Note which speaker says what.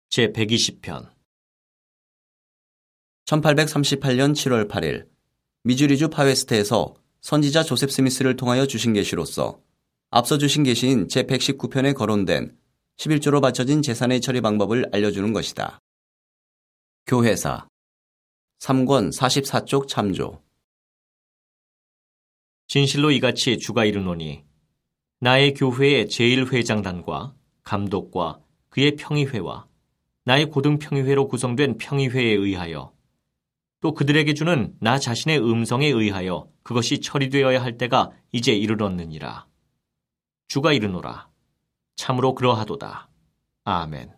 Speaker 1: 제120편
Speaker 2: 1838년 7월 8일 미주리주 파웨스트에서 선지자 조셉 스미스를 통하여 주신 계시로서 앞서 주신 계시인 제119편에 거론된 11조로 바쳐진 재산의 처리 방법을 알려주는 것이다. 교회사 3권 44쪽 참조.
Speaker 1: 진실로 이같이 주가 이르노니 나의 교회의 제1회장단과 감독과 그의 평의회와 나의 고등평의회로 구성된 평의회에 의하여 또 그들에게 주는 나 자신의 음성에 의하여 그것이 처리되어야 할 때가 이제 이르렀느니라. 주가 이르노라. 참으로 그러하도다. 아멘.